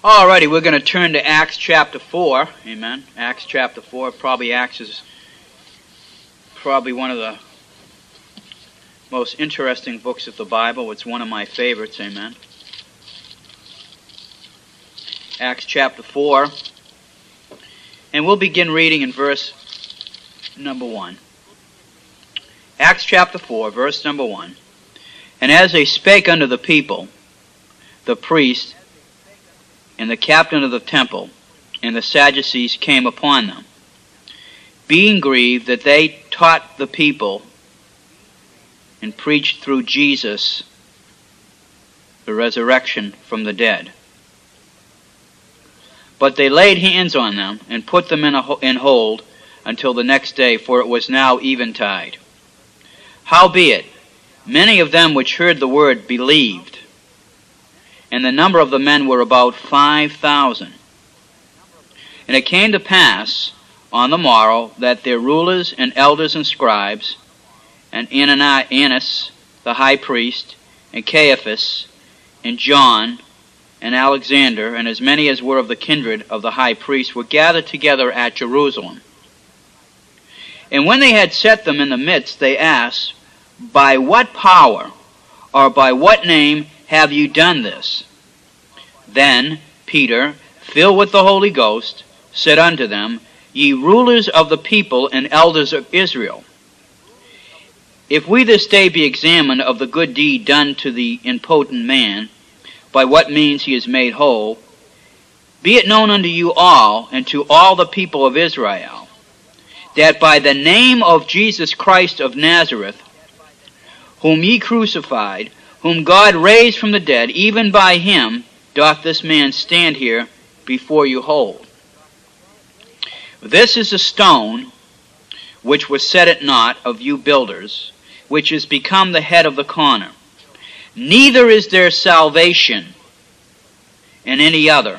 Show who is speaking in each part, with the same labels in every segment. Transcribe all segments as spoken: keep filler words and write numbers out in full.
Speaker 1: Alrighty, we're going to turn to Acts chapter four. Amen. Acts chapter four. Probably Acts is probably one of the most interesting books of the Bible. It's one of my favorites. Amen. Acts chapter four. And we'll begin reading in verse number one. Acts chapter four, verse number one. And as they spake unto the people, the priest and the captain of the temple and the Sadducees came upon them, being grieved that they taught the people and preached through Jesus the resurrection from the dead. But they laid hands on them and put them in, a, in hold until the next day, for it was now eventide. Howbeit, many of them which heard the word believed, and the number of the men were about five thousand. And it came to pass on the morrow that their rulers and elders and scribes, and Annas the high priest, and Caiaphas, and John, and Alexander, and as many as were of the kindred of the high priest, were gathered together at Jerusalem. And when they had set them in the midst, they asked, By what power, or by what name have you done this? Then Peter, filled with the Holy Ghost, said unto them, Ye rulers of the people and elders of Israel, if we this day be examined of the good deed done to the impotent man, by what means he is made whole, be it known unto you all, and to all the people of Israel, that by the name of Jesus Christ of Nazareth, whom ye crucified, whom God raised from the dead, even by him doth this man stand here before you whole. This is a stone which was set at naught of you builders, which is become the head of the corner. Neither is there salvation in any other,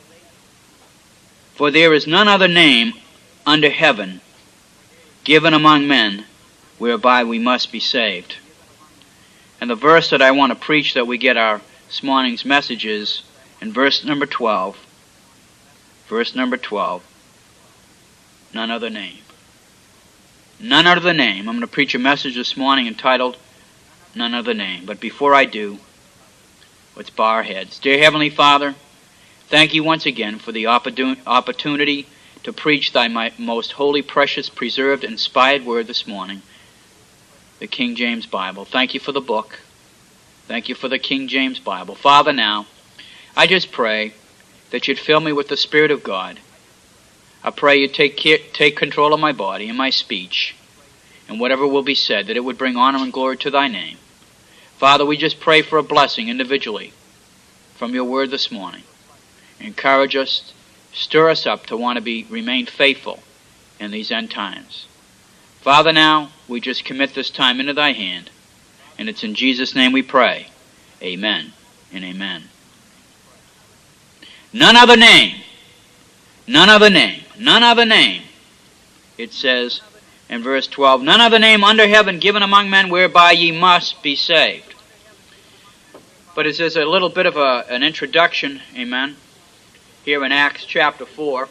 Speaker 1: for there is none other name under heaven given among men whereby we must be saved. And the verse that I want to preach that we get our this morning's message is in verse number twelve. Verse number twelve. None other name. None other name. I'm going to preach a message this morning entitled None Other Name. But before I do, let's bow our heads. Dear Heavenly Father, thank you once again for the opportunity to preach thy most holy, precious, preserved, inspired word this morning, the King James Bible. Thank you for the book. Thank you for the King James Bible. Father, now, I just pray that you'd fill me with the Spirit of God. I pray you'd take care, take control of my body and my speech, and whatever will be said, that it would bring honor and glory to thy name. Father, we just pray for a blessing individually from your word this morning. Encourage us, stir us up to want to be remain faithful in these end times. Father, now, we just commit this time into thy hand, and it's in Jesus' name we pray. Amen and amen. None other name, none other name, none other name, it says in verse twelve, none other name under heaven given among men whereby ye must be saved. But it says a little bit of a, an introduction, amen, here in Acts chapter four.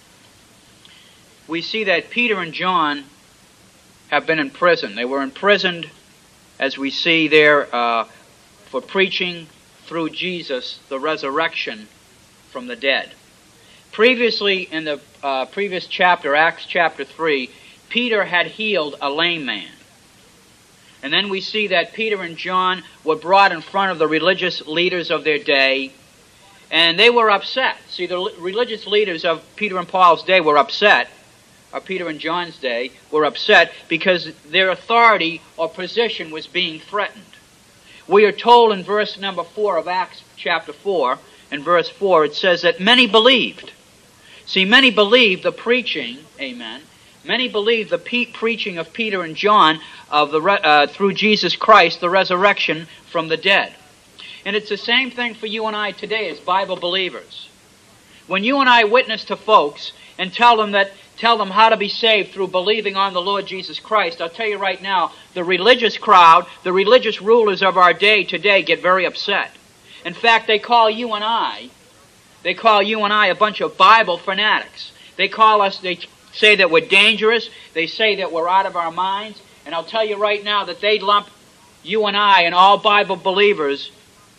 Speaker 1: We see that Peter and John have been in prison. They were imprisoned, as we see there, uh, for preaching through Jesus the resurrection from the dead. Previously, in the uh, previous chapter, Acts chapter three, Peter had healed a lame man. And then we see that Peter and John were brought in front of the religious leaders of their day, and they were upset. See, the religious leaders of Peter and Paul's day were upset, or Peter and John's day, were upset because their authority or position was being threatened. We are told in verse number four of Acts chapter four, in verse four, it says that many believed. See, many believed the preaching, amen, many believed the pe- preaching of Peter and John of the re- uh, through Jesus Christ, the resurrection from the dead. And it's the same thing for you and I today as Bible believers. When you and I witness to folks and tell them that tell them how to be saved through believing on the Lord Jesus Christ, I'll tell you right now, the religious crowd, the religious rulers of our day today get very upset. In fact, they call you and I They call you and I a bunch of Bible fanatics. They call us, they say that we're dangerous. They say that we're out of our minds. And I'll tell you right now that they lump you and I and all Bible believers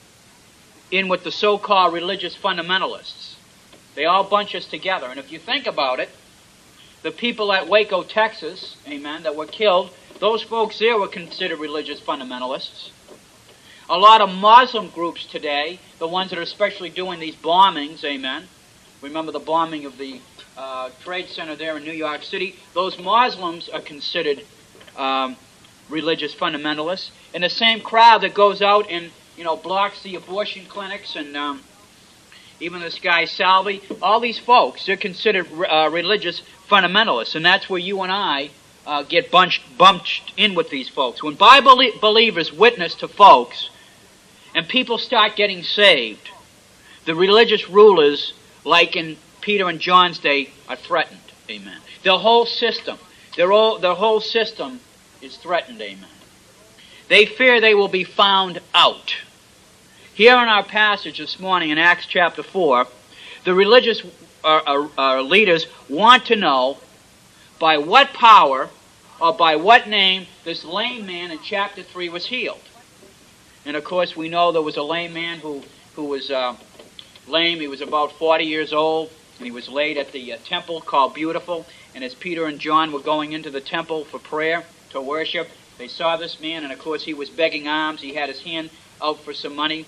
Speaker 1: in with the so-called religious fundamentalists. They all bunch us together. And if you think about it, the people at Waco, Texas, amen, that were killed, those folks there were considered religious fundamentalists. A lot of Muslim groups today, the ones that are especially doing these bombings, amen. Remember the bombing of the uh, Trade Center there in New York City? Those Muslims are considered um, religious fundamentalists. And the same crowd that goes out and, you know, blocks the abortion clinics and um, even this guy Salvi, all these folks, they're considered uh, religious fundamentalists. And that's where you and I uh, get bunched, bumped in with these folks. When Bible believers witness to folks and people start getting saved, the religious rulers, like in Peter and John's day, are threatened. Amen. The whole system, their whole, their whole system is threatened. Amen. They fear they will be found out. Here in our passage this morning in Acts chapter four, the religious uh, uh, uh, leaders want to know by what power or by what name this lame man in chapter three was healed. And of course we know there was a lame man who, who was uh, lame. He was about forty years old, and he was laid at the uh, temple called Beautiful. And as Peter and John were going into the temple for prayer, to worship, they saw this man, and of course he was begging alms. He had his hand out for some money.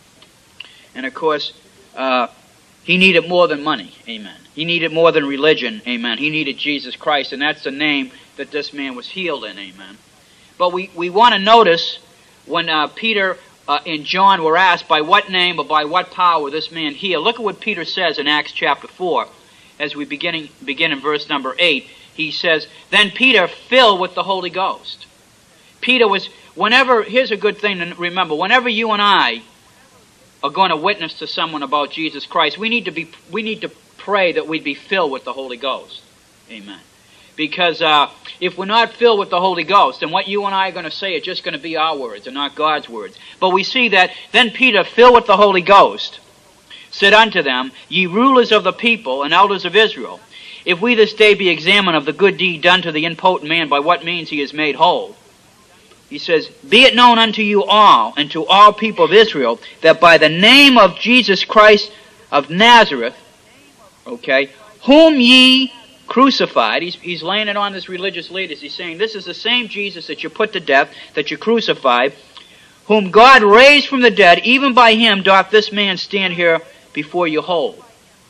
Speaker 1: And of course, uh, he needed more than money, amen. He needed more than religion, amen. He needed Jesus Christ, and that's the name that this man was healed in, amen. But we, we want to notice when uh, Peter uh, and John were asked by what name or by what power this man healed. Look at what Peter says in Acts chapter four, as we begin, begin in verse number eight. He says, "Then Peter, filled with the Holy Ghost." Peter was, whenever, here's a good thing to remember, whenever you and I are going to witness to someone about Jesus Christ, we need to be, we need to pray that we'd be filled with the Holy Ghost. Amen. Because uh, if we're not filled with the Holy Ghost, then what you and I are going to say is just going to be our words and not God's words. But we see that, then Peter, filled with the Holy Ghost, said unto them, "Ye rulers of the people and elders of Israel, if we this day be examined of the good deed done to the impotent man, by what means he is made whole," he says, "Be it known unto you all, and to all people of Israel, that by the name of Jesus Christ of Nazareth," okay, "whom ye crucified," he's, he's laying it on his religious leaders. He's saying, this is the same Jesus that you put to death, that you crucified, "whom God raised from the dead, even by him doth this man stand here before you whole.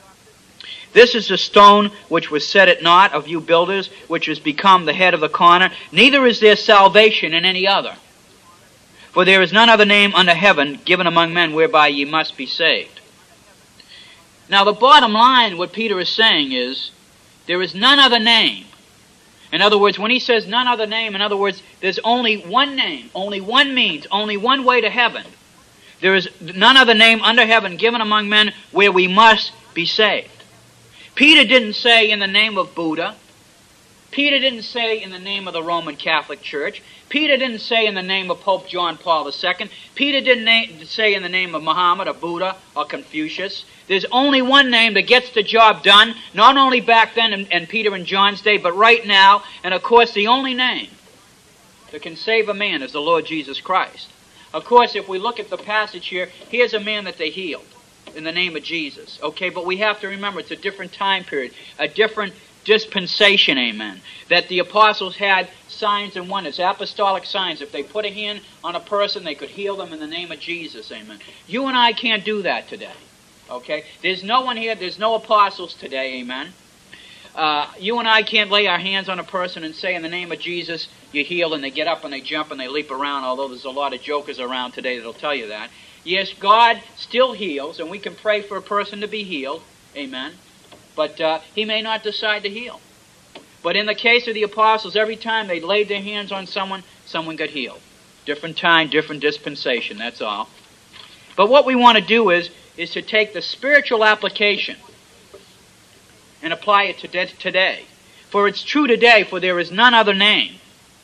Speaker 1: This is the stone which was set at naught of you builders, which has become the head of the corner. Neither is there salvation in any other. For there is none other name under heaven given among men whereby ye must be saved." Now the bottom line, what Peter is saying is, there is none other name. In other words, when he says none other name, in other words, there's only one name, only one means, only one way to heaven. There is none other name under heaven given among men where we must be saved. Peter didn't say in the name of Buddha. Peter didn't say in the name of the Roman Catholic Church. Peter didn't say in the name of Pope John Paul the Second. Peter didn't say in the name of Muhammad or Buddha or Confucius. There's only one name that gets the job done, not only back then in, in Peter and John's day, but right now. And of course, the only name that can save a man is the Lord Jesus Christ. Of course, if we look at the passage here, here's a man that they healed in the name of Jesus. Okay, but we have to remember it's a different time period, a different dispensation, amen, that the apostles had signs and wonders, apostolic signs. If they put a hand on a person, they could heal them in the name of Jesus, amen. You and I can't do that today, okay? There's no one here, there's no apostles today, amen. Uh, you and I can't lay our hands on a person and say in the name of Jesus, you heal, and they get up and they jump and they leap around, although there's a lot of jokers around today that'll tell you that. Yes, God still heals, and we can pray for a person to be healed, amen. But uh, he may not decide to heal. But in the case of the apostles, every time they laid their hands on someone, someone got healed. Different time, different dispensation, that's all. But what we want to do is, is to take the spiritual application and apply it to today. For it's true today, for there is none other name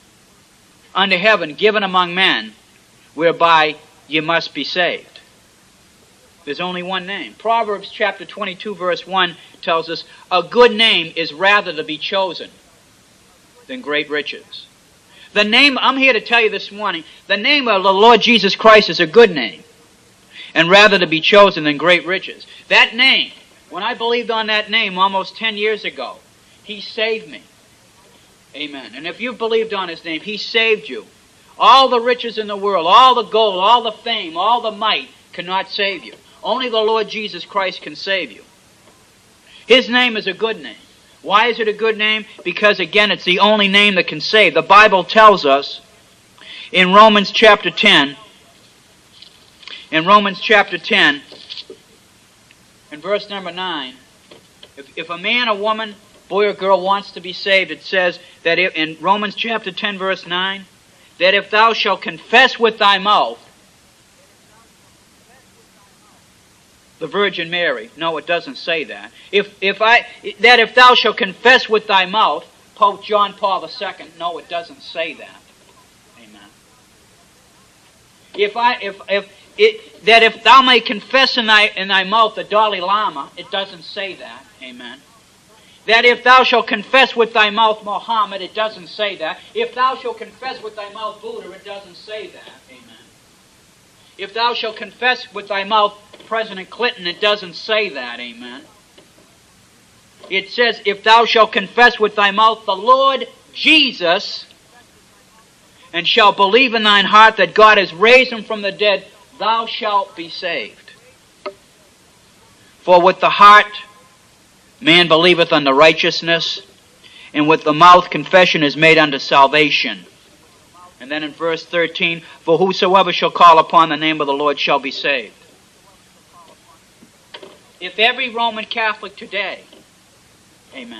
Speaker 1: under heaven given among men whereby you must be saved. There's only one name. Proverbs chapter twenty-two verse one tells us, a good name is rather to be chosen than great riches. The name, I'm here to tell you this morning, the name of the Lord Jesus Christ is a good name, and rather to be chosen than great riches. That name, when I believed on that name almost ten years ago, He saved me. Amen. And if you've believed on His name, He saved you. All the riches in the world, all the gold, all the fame, all the might cannot save you. Only the Lord Jesus Christ can save you. His name is a good name. Why is it a good name? Because, again, it's the only name that can save. The Bible tells us in Romans chapter ten, in Romans chapter ten, in verse number nine, if, if a man or woman, boy or girl wants to be saved, it says that if, in Romans chapter ten, verse nine, that if thou shalt confess with thy mouth the Virgin Mary. No, it doesn't say that. If if I that if thou shalt confess with thy mouth Pope John Paul the Second. No, it doesn't say that. Amen. If I if if it that if thou may confess in thy in thy mouth the Dalai Lama, it doesn't say that. Amen. That if thou shalt confess with thy mouth Muhammad, it doesn't say that. If thou shalt confess with thy mouth Buddha, it doesn't say that. Amen. If thou shalt confess with thy mouth President Clinton, it doesn't say that. Amen. It says, if thou shalt confess with thy mouth the Lord Jesus, and shalt believe in thine heart that God has raised him from the dead, thou shalt be saved. For with the heart man believeth unto righteousness, and with the mouth confession is made unto salvation. And then in verse thirteen, for whosoever shall call upon the name of the Lord shall be saved. If every Roman Catholic today, amen,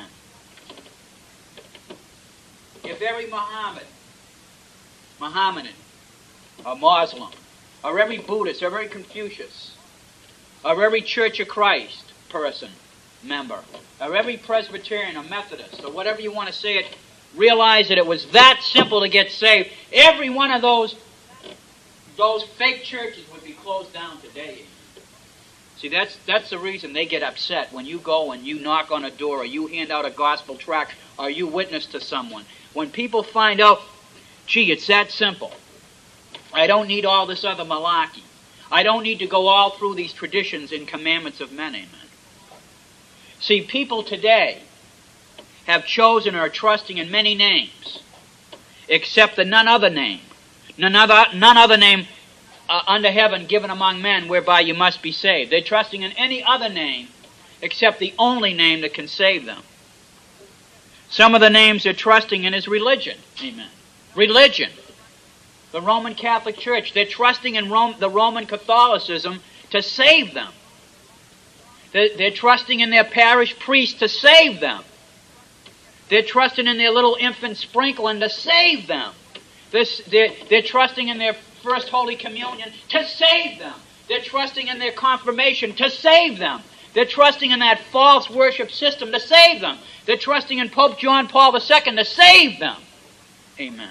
Speaker 1: if every Muhammad, Mohammedan, or Muslim, or every Buddhist, or every Confucius, or every Church of Christ person, member, or every Presbyterian or Methodist, or whatever you want to say it, realize that it was that simple to get saved, every one of those, those fake churches would be closed down today. See, that's that's the reason they get upset when you go and you knock on a door, or you hand out a gospel tract, or you witness to someone. When people find out, gee, it's that simple. I don't need all this other malarkey. I don't need to go all through these traditions and commandments of men. Amen. See, people today have chosen or are trusting in many names, except the none other name, none other, none other name uh, under heaven given among men whereby you must be saved. They're trusting in any other name except the only name that can save them. Some of the names they're trusting in is religion. Amen. Religion. The Roman Catholic Church. They're trusting in Rome, the Roman Catholicism to save them. They're, they're trusting in their parish priest to save them. They're trusting in their little infant sprinkling to save them. They're, they're, they're trusting in their First Holy Communion to save them. They're trusting in their confirmation to save them. They're trusting in that false worship system to save them. They're trusting in Pope John Paul the Second to save them. Amen.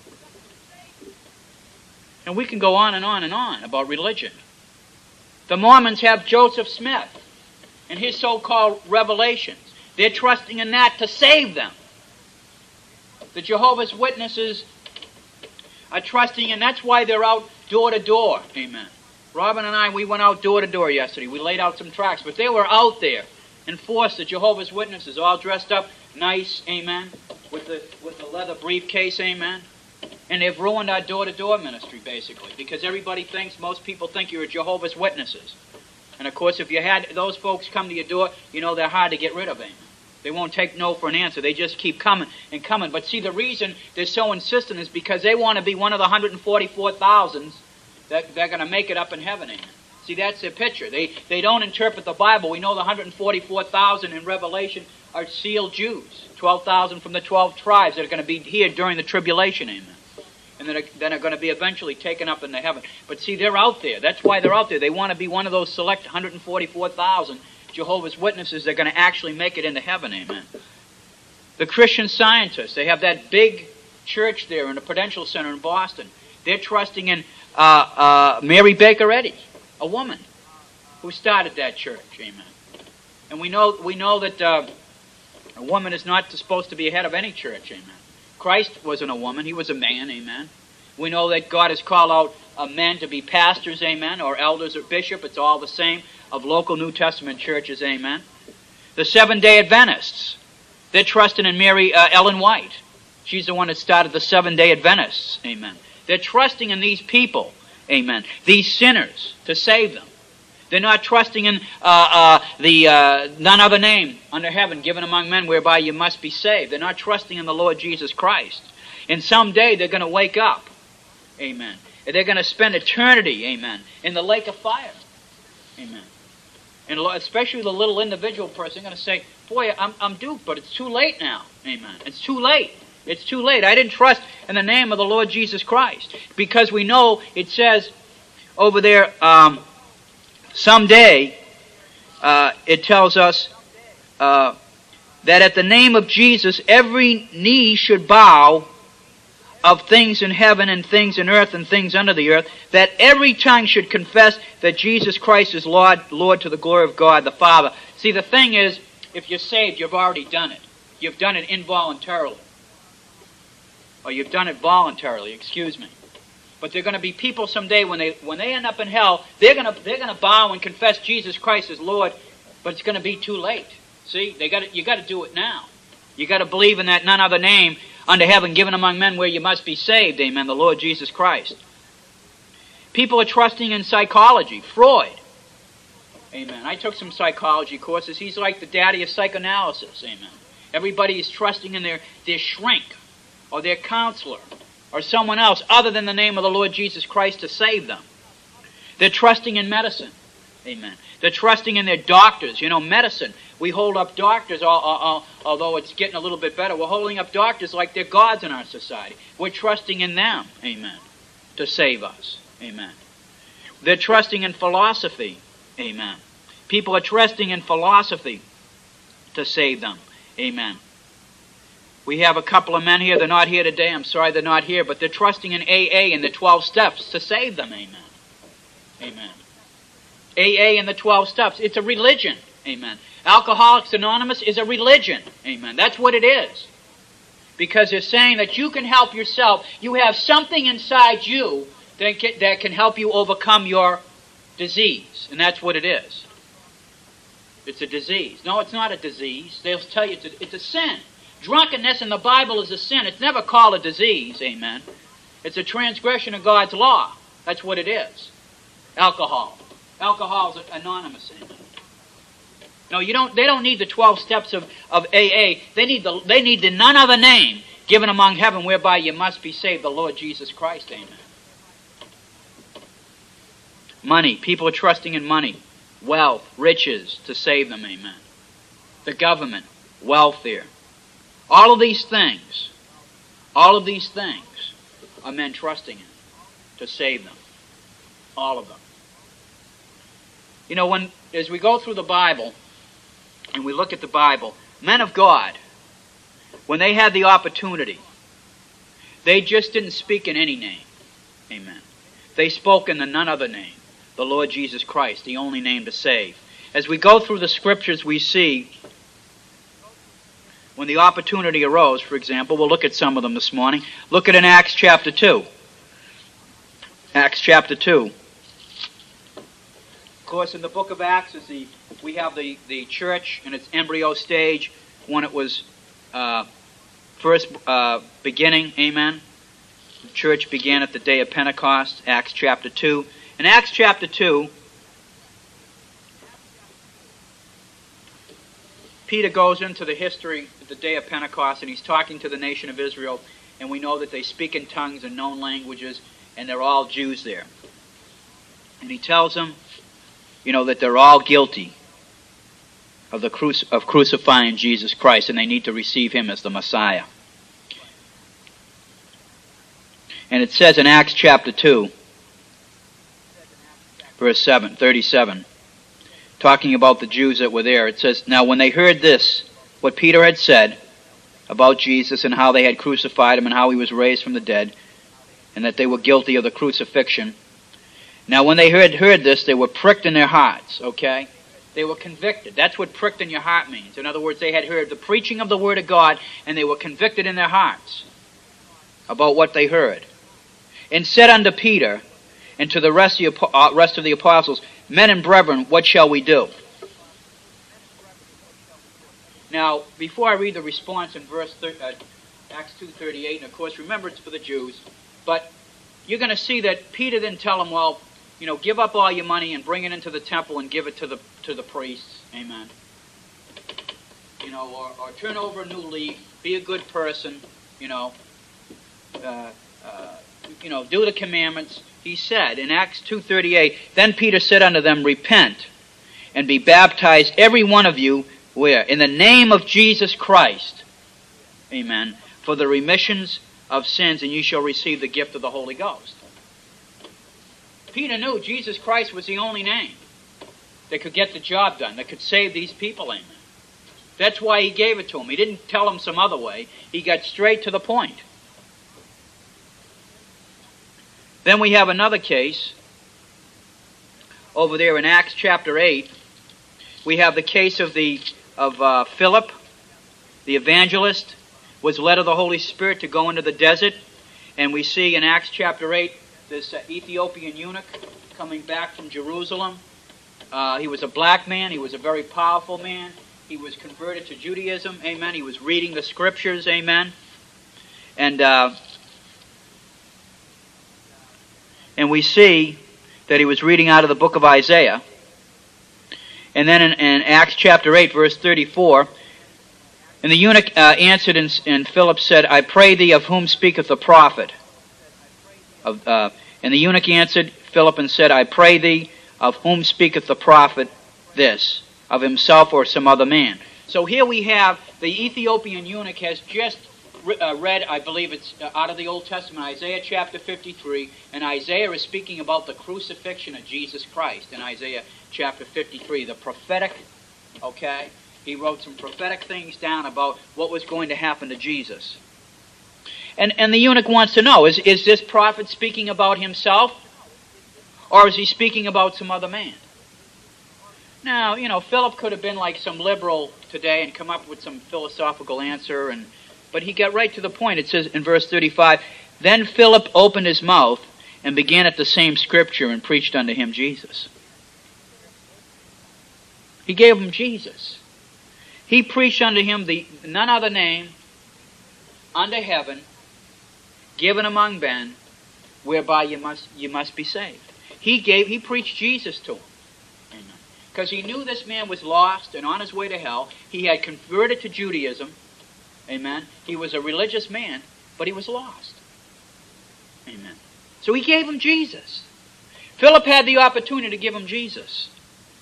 Speaker 1: And we can go on and on and on about religion. The Mormons have Joseph Smith and his so-called revelations. They're trusting in that to save them. The Jehovah's Witnesses are trusting, and that's why they're out door to door. Amen. Robin and I, we went out door to door yesterday. We laid out some tracts, but they were out there and forced the Jehovah's Witnesses, all dressed up nice, amen, with the with the leather briefcase, amen. And they've ruined our door to door ministry, basically, because everybody thinks, most people think you're a Jehovah's Witnesses. And of course, if you had those folks come to your door, you know they're hard to get rid of, amen. They won't take no for an answer. They just keep coming and coming. But see, the reason they're so insistent is because they want to be one of the one hundred forty-four thousands that they're going to make it up in heaven. Amen. See, that's their picture. They they don't interpret the Bible. We know the one hundred forty-four thousand in Revelation are sealed Jews. twelve thousand from the twelve tribes that are going to be here during the tribulation. Amen. And then are, then are going to be eventually taken up into heaven. But see, they're out there. That's why they're out there. They want to be one of those select one hundred forty-four thousand Jehovah's Witnesses that are going to actually make it into heaven. Amen. The Christian Scientists, they have that big church there in the Prudential Center in Boston. They're trusting in uh, uh, Mary Baker Eddy, a woman. who started that church. Amen. And we know we know that uh, a woman is not supposed to be head of any church. Amen. Christ wasn't a woman. He was a man. Amen. We know that God has called out uh, men to be pastors. Amen. Or elders or bishop. It's all the same. Of local New Testament churches. Amen. The Seventh-day Adventists. They're trusting in Mary uh, Ellen White. She's the one that started the Seventh-day Adventists. Amen. They're trusting in these people. Amen. These sinners to save them. They're not trusting in uh, uh, the uh, none other name under heaven given among men whereby you must be saved. They're not trusting in the Lord Jesus Christ. And someday they're going to wake up. Amen. And they're going to spend eternity, amen, in the lake of fire. Amen. And especially the little individual person going to say, boy, I'm, I'm duped, but it's too late now. Amen. It's too late. It's too late. I didn't trust in the name of the Lord Jesus Christ. Because we know it says over there, um, someday, uh, it tells us uh, that at the name of Jesus, every knee should bow of things in heaven and things in earth and things under the earth, that every tongue should confess that Jesus Christ is Lord, Lord to the glory of God the Father. See, the thing is, if you're saved, you've already done it. You've done it involuntarily. Or you've done it voluntarily, excuse me. But there are going to be people someday when they when they end up in hell, they're going to they're going to bow and confess Jesus Christ as Lord, but it's going to be too late. See, they got you got to do it now. You got to believe in that none other name under heaven given among men where you must be saved. Amen. The Lord Jesus Christ. People are trusting in psychology. Freud. Amen. I took some psychology courses. He's like the daddy of psychoanalysis. Amen. Everybody is trusting in their their shrink or their counselor or someone else other than the name of the Lord Jesus Christ to save them. They're trusting in medicine. Amen. They're trusting in their doctors. You know, medicine. We hold up doctors, although it's getting a little bit better. We're holding up doctors like they're gods in our society. We're trusting in them. Amen. To save us. Amen. They're trusting in philosophy. Amen. People are trusting in philosophy to save them. Amen. We have a couple of men here. They're not here today. I'm sorry they're not here. But they're trusting in A A and the twelve steps to save them. Amen. Amen. A A and the twelve steps. It's a religion. Amen. Alcoholics Anonymous is a religion. Amen. That's what it is. Because they're saying that you can help yourself. You have something inside you that can, that can help you overcome your disease. And that's what it is. It's a disease. No, it's not a disease. They'll tell you it's a, it's a sin. Drunkenness in the Bible is a sin. It's never called a disease. Amen. It's a transgression of God's law. That's what it is. Alcohol. Alcohol is anonymous. Amen. No, you don't. They don't need the twelve steps of, of A A. They need the. They need the none other name given among heaven whereby you must be saved. The Lord Jesus Christ. Amen. Money. People are trusting in money, wealth, riches to save them. Amen. The government, welfare. All of these things. All of these things are men trusting in to save them. All of them. You know, when as we go through the Bible and we look at the Bible, men of God, when they had the opportunity, they just didn't speak in any name. Amen. They spoke in the none other name, the Lord Jesus Christ, the only name to save. As we go through the Scriptures, we see when the opportunity arose, for example, we'll look at some of them this morning. Look at in Acts chapter two. Acts chapter two. Of course, in the book of Acts, is the we have the, the church in its embryo stage when it was uh, first uh, beginning. Amen. The church began at the day of Pentecost. Acts chapter two. In Acts chapter two, Peter goes into the history of the day of Pentecost, and he's talking to the nation of Israel, and we know that they speak in tongues and known languages, and they're all Jews there. And he tells them, you know, that they're all guilty of the cruci- of crucifying Jesus Christ, and they need to receive him as the Messiah. And it says in Acts chapter two, verse seven, thirty-seven, talking about the Jews that were there, it says, now when they heard this, what Peter had said about Jesus and how they had crucified him and how he was raised from the dead, and that they were guilty of the crucifixion, Now when they heard, heard this, they were pricked in their hearts, okay? They were convicted. That's what pricked in your heart means. In other words, they had heard the preaching of the Word of God, and they were convicted in their hearts about what they heard. And said unto Peter and to the rest of the, uh, rest of the apostles, Men and brethren, what shall we do? Now, before I read the response in verse uh, Acts two thirty-eight, and of course, remember it's for the Jews, but you're going to see that Peter didn't tell them, well, you know, give up all your money and bring it into the temple and give it to the to the priests. Amen. You know, or, or turn over a new leaf, be a good person, you know, uh, uh, you know, do the commandments. He said in Acts two thirty-eight, Then Peter said unto them, Repent, and be baptized every one of you, where? In the name of Jesus Christ, amen, for the remissions of sins, and you shall receive the gift of the Holy Ghost. Peter knew Jesus Christ was the only name that could get the job done, that could save these people, amen. That's why he gave it to them. He didn't tell them some other way. He got straight to the point. Then we have another case over there in Acts chapter eight. We have the case of the of uh, Philip, the evangelist, was led of the Holy Spirit to go into the desert, and we see in Acts chapter eight this uh, Ethiopian eunuch coming back from Jerusalem. Uh, he was a black man. He was a very powerful man. He was converted to Judaism. Amen. He was reading the scriptures. Amen. And uh, and we see that he was reading out of the book of Isaiah. And then in, in Acts chapter eight, verse thirty-four, and the eunuch uh, answered, and, and Philip said, I pray thee, of whom speaketh the prophet? Of, uh, and the eunuch answered Philip and said, I pray thee, of whom speaketh the prophet this? Of himself or some other man? So here we have the Ethiopian eunuch has just re uh, read, I believe it's uh, out of the Old Testament, Isaiah chapter fifty-three, and Isaiah is speaking about the crucifixion of Jesus Christ in Isaiah chapter fifty-three, the prophetic, okay? He wrote some prophetic things down about what was going to happen to Jesus. And, and the eunuch wants to know, is, is this prophet speaking about himself? Or is he speaking about some other man? Now, you know, Philip could have been like some liberal today and come up with some philosophical answer, and but he got right to the point. It says in verse thirty-five, Then Philip opened his mouth and began at the same scripture and preached unto him Jesus. He gave him Jesus. He preached unto him the none other name under heaven given among men whereby you must you must be saved. He gave he preached Jesus to him. Because he knew this man was lost and on his way to hell. He had converted to Judaism. Amen. He was a religious man, but he was lost. Amen. So he gave him Jesus. Philip had the opportunity to give him Jesus.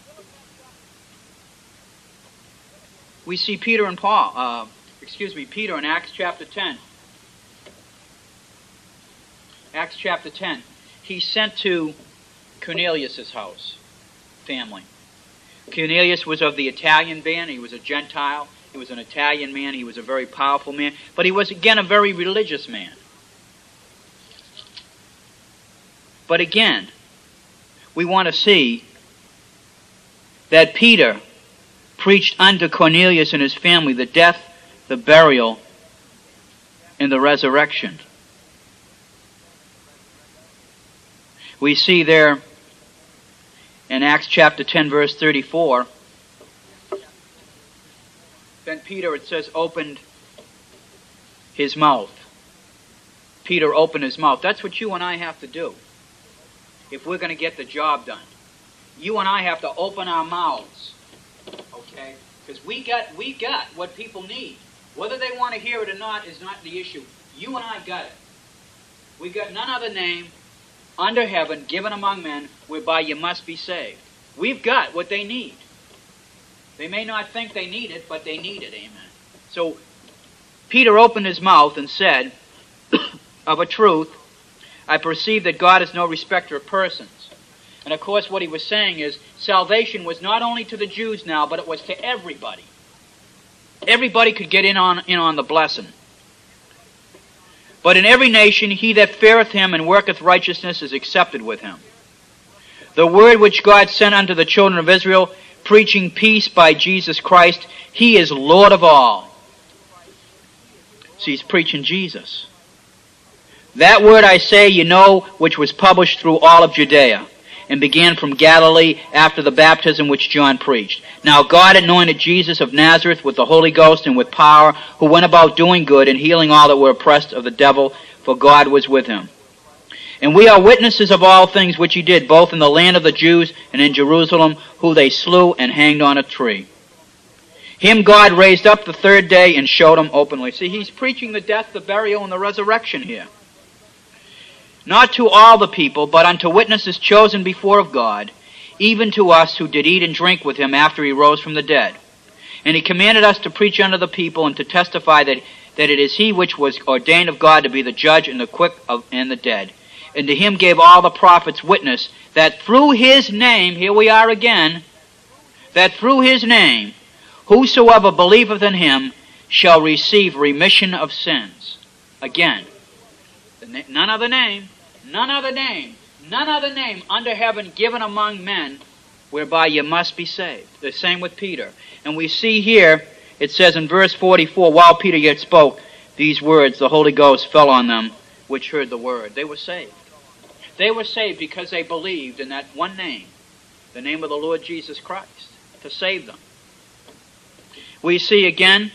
Speaker 1: We see Peter and Paul, uh, excuse me, Peter in Acts chapter ten. Acts chapter ten. He sent to Cornelius' house, family. Cornelius was of the Italian band. He was a Gentile. He was an Italian man. He was a very powerful man. But he was, again, a very religious man. But again, we want to see that Peter preached unto Cornelius and his family the death, the burial, and the resurrection. We see there in Acts chapter ten, verse thirty-four, then Peter, it says, opened his mouth. Peter opened his mouth. That's what you and I have to do if we're going to get the job done. You and I have to open our mouths, okay? Because we got, we got what people need. Whether they want to hear it or not is not the issue. You and I got it. We got none other name under heaven, given among men, whereby you must be saved. We've got what they need. They may not think they need it, but they need it, amen. So, Peter opened his mouth and said, Of a truth, I perceive that God is no respecter of persons. And of course what he was saying is, salvation was not only to the Jews now, but it was to everybody. Everybody could get in on, in on the blessing. But in every nation he that feareth him and worketh righteousness is accepted with him. The word which God sent unto the children of Israel, preaching peace by Jesus Christ. He is Lord of all. See, he's preaching Jesus. That word I say, you know, which was published through all of Judea, and began from Galilee after the baptism which John preached. Now God anointed Jesus of Nazareth with the Holy Ghost and with power, who went about doing good and healing all that were oppressed of the devil, for God was with him. And we are witnesses of all things which he did, both in the land of the Jews and in Jerusalem, who they slew and hanged on a tree. Him God raised up the third day and showed him openly. See, he's preaching the death, the burial, and the resurrection here. Not to all the people, but unto witnesses chosen before of God, even to us who did eat and drink with him after he rose from the dead. And he commanded us to preach unto the people and to testify that, that it is he which was ordained of God to be the judge and the quick of, and the dead. And to him gave all the prophets witness that through his name, here we are again, that through his name, whosoever believeth in him shall receive remission of sins. Again, none other name, none other name, none other name under heaven given among men whereby you must be saved. The same with Peter. And we see here, it says in verse forty-four, while Peter yet spoke these words, the Holy Ghost fell on them which heard the word. They were saved. They were saved because they believed in that one name, the name of the Lord Jesus Christ, to save them. We see again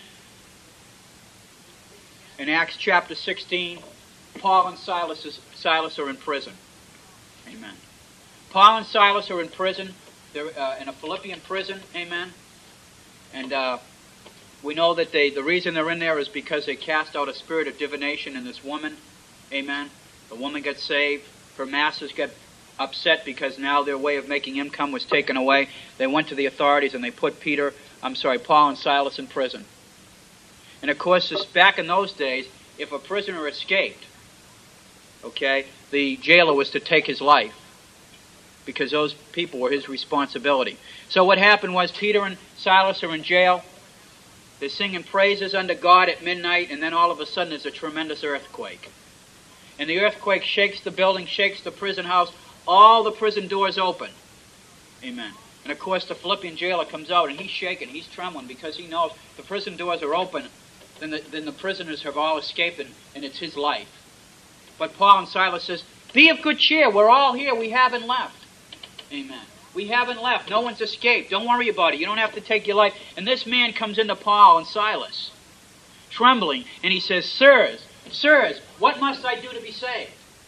Speaker 1: in Acts chapter sixteen, Paul and Silas, is, Silas are in prison. Amen. Paul and Silas are in prison. They're uh, in a Philippian prison. Amen. And uh, we know that they the reason they're in there is because they cast out a spirit of divination in this woman. Amen. The woman got saved. Her masters got upset because now their way of making income was taken away. They went to the authorities and they put Peter, I'm sorry, Paul and Silas in prison. And of course, this, back in those days, if a prisoner escaped, okay, the jailer was to take his life because those people were his responsibility. So what happened was Peter and Silas are in jail. They're singing praises unto God at midnight, and then all of a sudden there's a tremendous earthquake. And the earthquake shakes the building, shakes the prison house. All the prison doors open. Amen. And of course the Philippian jailer comes out and he's shaking, he's trembling because he knows the prison doors are open. Then the, then the prisoners have all escaped and, and it's his life. But Paul and Silas says, be of good cheer, we're all here, we haven't left. Amen. We haven't left, no one's escaped, don't worry about it, you don't have to take your life. And this man comes into Paul and Silas, trembling, and he says, Sirs, Sirs, what must I do to be saved?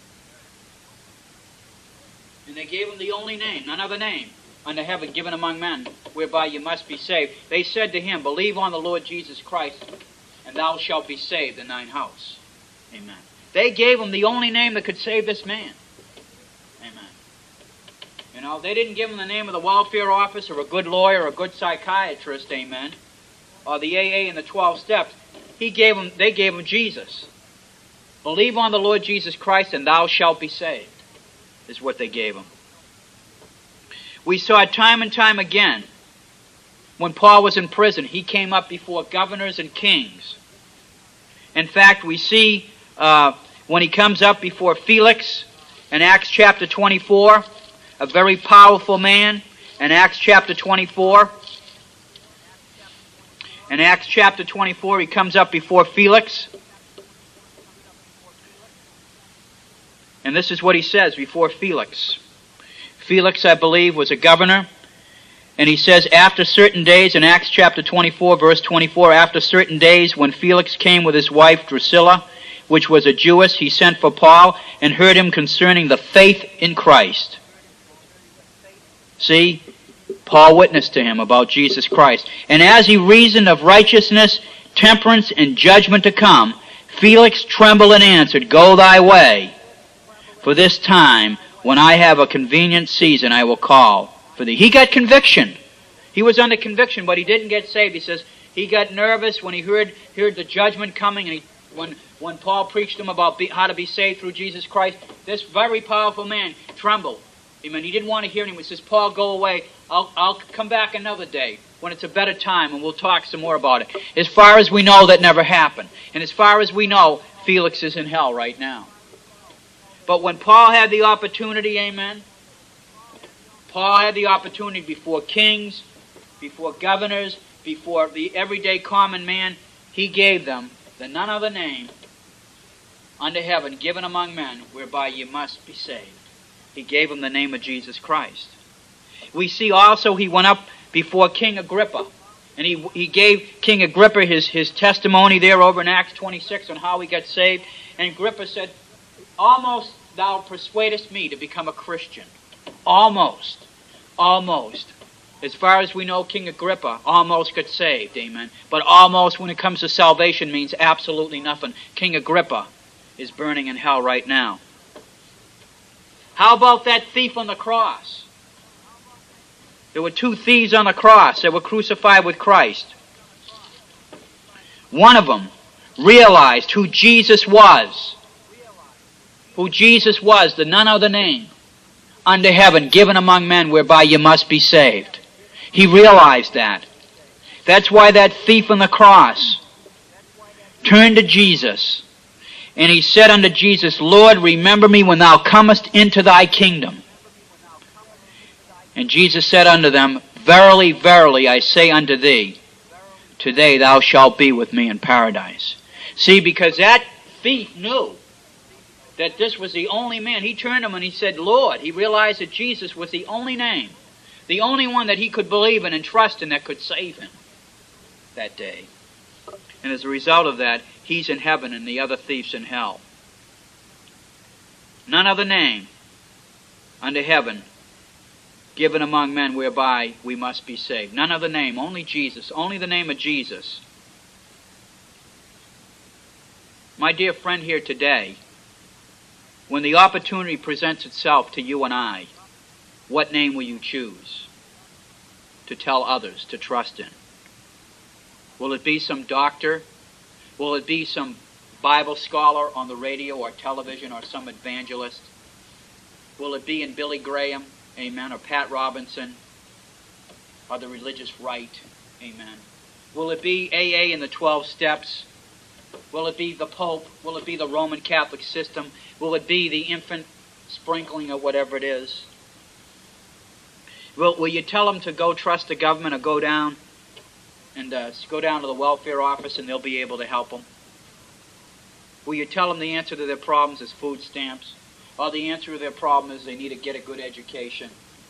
Speaker 1: And they gave him the only name, none other name, under heaven given among men, whereby you must be saved. They said to him, believe on the Lord Jesus Christ, and thou shalt be saved in thine house. Amen. They gave him the only name that could save this man. Amen. You know, they didn't give him the name of the welfare office or a good lawyer or a good psychiatrist, amen, or the A A and the twelve steps. He gave him, they gave him Jesus. Believe on the Lord Jesus Christ and thou shalt be saved, is what they gave him. We saw it time and time again. When Paul was in prison, he came up before governors and kings. In fact, we see uh, when he comes up before Felix in Acts chapter twenty-four, a very powerful man, in Acts chapter twenty-four. In Acts chapter twenty-four, he comes up before Felix. And this is what he says before Felix. Felix, I believe, was a governor. And he says, after certain days, in Acts chapter twenty-four, verse twenty-four, after certain days, when Felix came with his wife Drusilla, which was a Jewess, he sent for Paul and heard him concerning the faith in Christ. See, Paul witnessed to him about Jesus Christ. And as he reasoned of righteousness, temperance, and judgment to come, Felix trembled and answered, go thy way. For this time, when I have a convenient season, I will call for thee. He got conviction. He was under conviction, but he didn't get saved. He says he got nervous when he heard heard the judgment coming, and he, when when Paul preached him about be, how to be saved through Jesus Christ, this very powerful man trembled. Amen. He didn't want to hear him. He says, Paul, go away. I'll I'll come back another day when it's a better time, and we'll talk some more about it. As far as we know, that never happened. And as far as we know, Felix is in hell right now. But when Paul had the opportunity, amen, Paul had the opportunity before kings, before governors, before the everyday common man. He gave them the none other name under heaven given among men whereby you must be saved. He gave them the name of Jesus Christ. We see also he went up before King Agrippa, and he, he gave King Agrippa his, his testimony there over in Acts twenty-six on how he got saved. And Agrippa said, almost thou persuadest me to become a Christian. Almost. Almost. As far as we know, King Agrippa almost got saved, amen. But almost, when it comes to salvation, means absolutely nothing. King Agrippa is burning in hell right now. How about that thief on the cross? There were two thieves on the cross that were crucified with Christ. One of them realized who Jesus was. Who Jesus was, the none other name under heaven given among men whereby you must be saved. He realized that. That's why that thief on the cross turned to Jesus, and he said unto Jesus, Lord, remember me when thou comest into thy kingdom. And Jesus said unto them, Verily, verily, I say unto thee, today thou shalt be with me in paradise. See, because that thief knew that this was the only man. He turned to him and he said, Lord. He realized that Jesus was the only name, the only one that he could believe in and trust in that could save him that day. And as a result of that, he's in heaven and the other thief's in hell. None other name under heaven given among men whereby we must be saved. None other name, only Jesus, only the name of Jesus. My dear friend here today, when the opportunity presents itself to you and I, what name will you choose to tell others to trust in? Will it be some doctor? Will it be some Bible scholar on the radio or television or some evangelist? Will it be in Billy Graham, amen, or Pat Robinson, or the religious right, amen? Will it be A A and the twelve steps? Will it be the Pope? Will it be the Roman Catholic system? Will it be the infant sprinkling or whatever it is? Will, will you tell them to go trust the government or go down and uh, go down to the welfare office and they'll be able to help them? Will you tell them the answer to their problems is food stamps? Or the answer to their problem is they need to get a good education?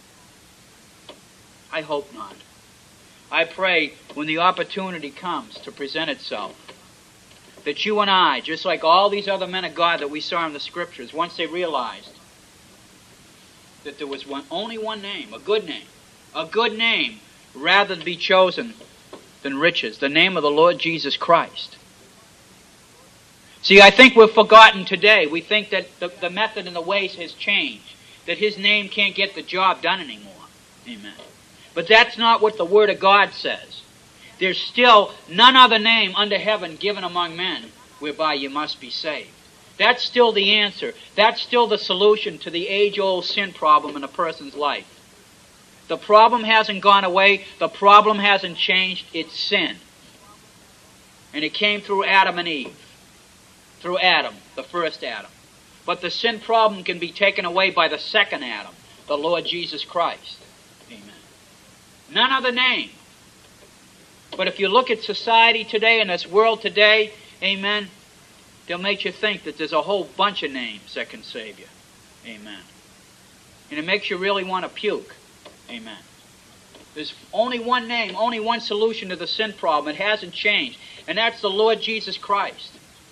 Speaker 1: I hope not. I pray when the opportunity comes to present itself, that you and I, just like all these other men of God that we saw in the Scriptures, once they realized that there was one, only one name, a good name, a good name, rather to be chosen than riches, the name of the Lord Jesus Christ. See, I think we've forgotten today. We think that the, the method and the ways has changed, that His name can't get the job done anymore. Amen. But that's not what the Word of God says. There's still none other name under heaven given among men whereby you must be saved. That's still the answer. That's still the solution to the age-old sin problem in a person's life. The problem hasn't gone away. The problem hasn't changed. It's sin. And it came through Adam and Eve. Through Adam, the first Adam. But the sin problem can be taken away by the second Adam, the Lord Jesus Christ. Amen. None other name. But if you look at society today and this world today, amen, they'll make you think that there's a whole bunch of names that can save you. Amen. And it makes you really want to puke. Amen. There's only one name, only one solution to the sin problem. It hasn't changed. And that's the Lord Jesus Christ.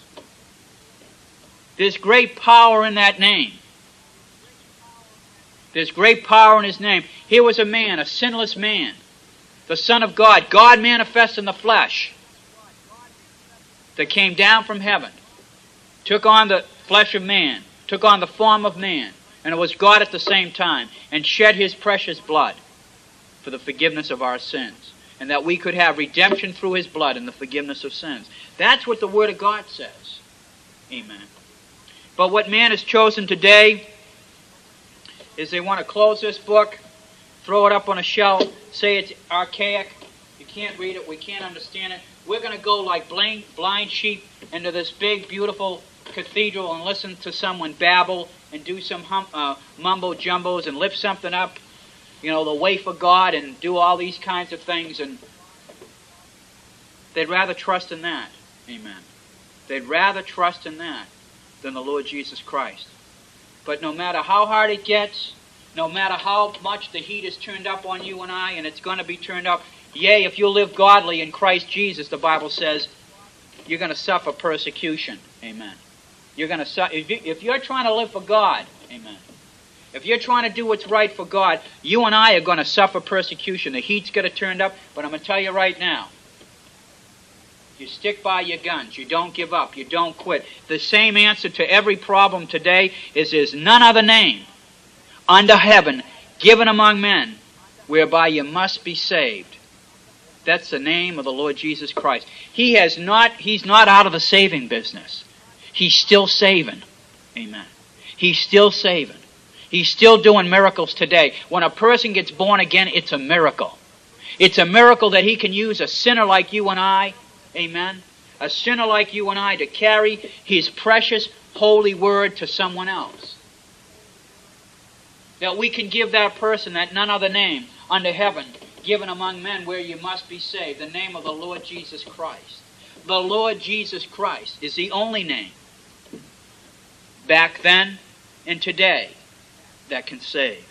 Speaker 1: There's great power in that name. There's great power in His name. Here was a man, a sinless man, the Son of God, God manifest in the flesh, that came down from heaven, took on the flesh of man, took on the form of man, and it was God at the same time, and shed His precious blood for the forgiveness of our sins, and that we could have redemption through His blood and the forgiveness of sins. That's what the Word of God says. Amen. But what man has chosen today is they want to close this book, throw it up on a shelf, say it's archaic, you can't read it, we can't understand it. We're going to go like blind, blind sheep into this big, beautiful cathedral and listen to someone babble and do some hum, uh, mumbo-jumbos and lift something up you know, they'll wait for God and do all these kinds of things, and they'd rather trust in that. Amen. They'd rather trust in that than the Lord Jesus Christ. But no matter how hard it gets, no matter how much the heat is turned up on you and I, and it's going to be turned up, yea, if you live godly in Christ Jesus, the Bible says, you're going to suffer persecution. Amen. You're going to su- if, you, if you're trying to live for God, amen. If you're trying to do what's right for God, you and I are going to suffer persecution. The heat's going to turn up, but I'm going to tell you right now, you stick by your guns. You don't give up. You don't quit. The same answer to every problem today is there's none other name under heaven given among men whereby you must be saved. That's the name of the Lord Jesus Christ. He has not, he's not out of the saving business. He's still saving. Amen. He's still saving. He's still doing miracles today. When a person gets born again, it's a miracle. It's a miracle that he can use a sinner like you and I, amen, a sinner like you and I to carry his precious holy word to someone else. That we can give that person that none other name under heaven given among men where you must be saved, the name of the Lord Jesus Christ. The Lord Jesus Christ is the only name back then and today that can save.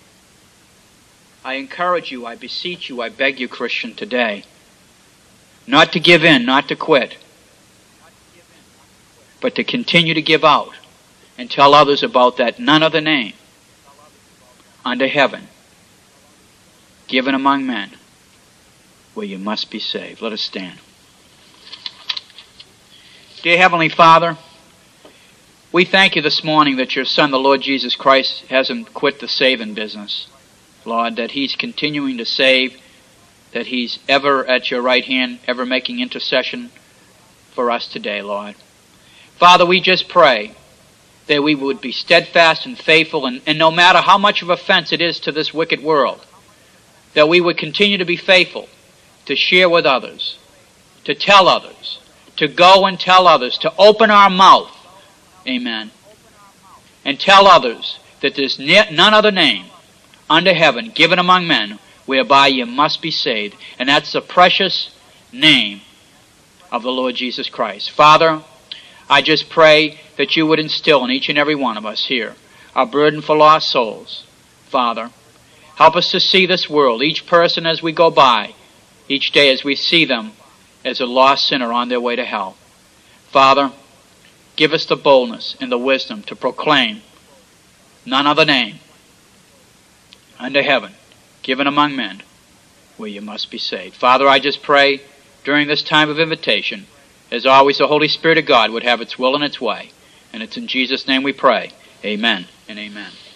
Speaker 1: I encourage you, I beseech you, I beg you, Christian, today, not to give in, not to quit, but to continue to give out and tell others about that none other name under heaven given among men where you must be saved. Let us stand. Dear Heavenly Father, we thank you this morning that your Son, the Lord Jesus Christ, hasn't quit the saving business. Lord, that he's continuing to save, that he's ever at your right hand, ever making intercession for us today, Lord. Father, we just pray that we would be steadfast and faithful, and, and no matter how much of offense it is to this wicked world, that we would continue to be faithful, to share with others, to tell others, to go and tell others, to open our mouth, amen, and tell others that there's none other name under heaven given among men whereby you must be saved, and that's the precious name of the Lord Jesus Christ. Father, I just pray that you would instill in each and every one of us here a burden for lost souls. Father, help us to see this world, each person as we go by, each day as we see them as a lost sinner on their way to hell. Father, give us the boldness and the wisdom to proclaim none other name under heaven given among men where you must be saved. Father, I just pray during this time of invitation, as always, the Holy Spirit of God would have its will and its way. And it's in Jesus' name we pray. Amen and amen.